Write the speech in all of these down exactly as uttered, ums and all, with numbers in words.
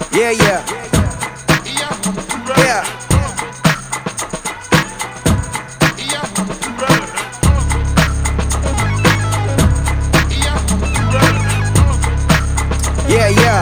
Yeah, yeah. Yeah. Yeah, yeah.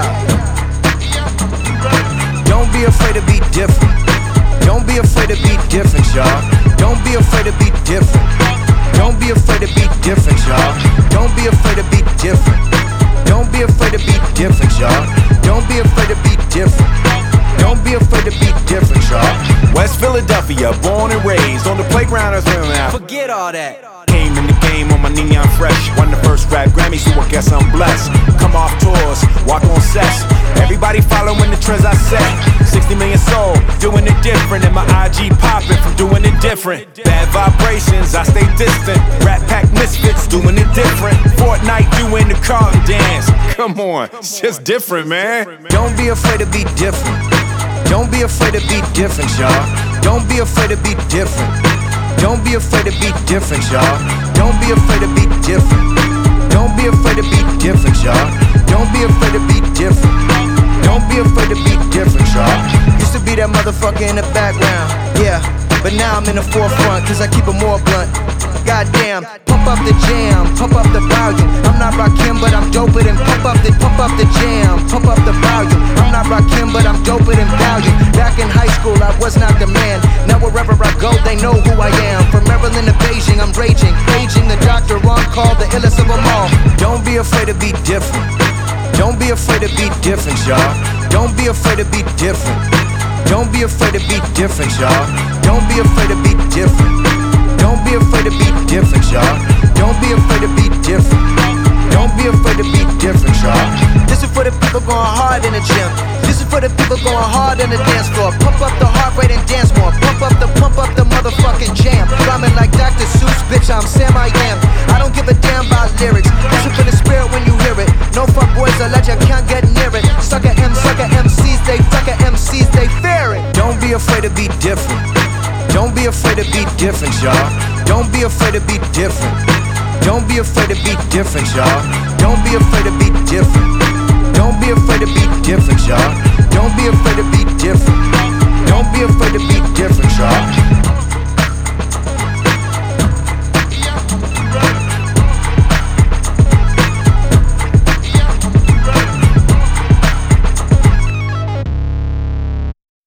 Don't be afraid to be different. Don't be afraid to be different, y'all. Don't be afraid to be different. Don't be afraid to be different, y'all. Don't be afraid to be different. Don't be afraid to be different, y'all. Don't be afraid to be different. Don't be afraid to be different, y'all. West Philadelphia, born and raised on the playground as well now. Forget all that. Came in the game on my neon fresh. Won the first rap Grammy, so I guess I'm blessed. Come off tours, walk on sets. Everybody following the trends I set. sixty million sold, doing it different. And my I G popping from doing it different. Bad vibrations, I stay distant. Rat Pack misfits, doing it different. Fortnite doing the Carlton dance. Come on, it's just different, man. Don't be afraid to be different. Don't be afraid to be different, y'all. Don't be afraid to be different. Don't be afraid to be different, y'all. Don't be afraid to be different. Don't be afraid to be different, y'all. Don't be afraid to be different. Don't be afraid to be different, y'all. Used to be that motherfucker in the background, yeah. But now I'm in the forefront, cause I keep it more blunt. Goddamn, pump up the jam, pump up the volume. I'm not Rakim, but I'm doper than pump up the pump up the jam, pump up the volume. I'm not Rakim, but I'm doper than value. Back in high school, I was not the man. Now wherever I go, they know who I am. From Maryland to Beijing, I'm raging, paging the doctor on call, the illest of them all. Don't be afraid to be different. Don't be afraid to be different, y'all. Don't be afraid to be different. Don't be afraid to be different, y'all. Don't be afraid to be different. Don't be afraid to be different, y'all. Don't be afraid to be different. Don't be afraid to be different, y'all. This is for the people going hard in the gym. This is for the people going hard in the dance floor. Pump up the heart rate and dance more. Pump up the, pump up the motherfucking jam. Rhyming like Doctor Seuss, bitch, I'm Sam I am. I don't give a damn about lyrics. Listen for the spirit when you hear it. No fuck boys, I let you can't get near it. Sucker M, sucker M Cs, they sucker M Cs, they fear it. Don't be afraid to be different. Don't be afraid to be different, y'all. Don't be afraid to be different. Don't be afraid to be different, y'all. Don't be afraid to be different. Don't be afraid to be different, y'all. Don't be afraid to be different. Don't be afraid to be different, y'all.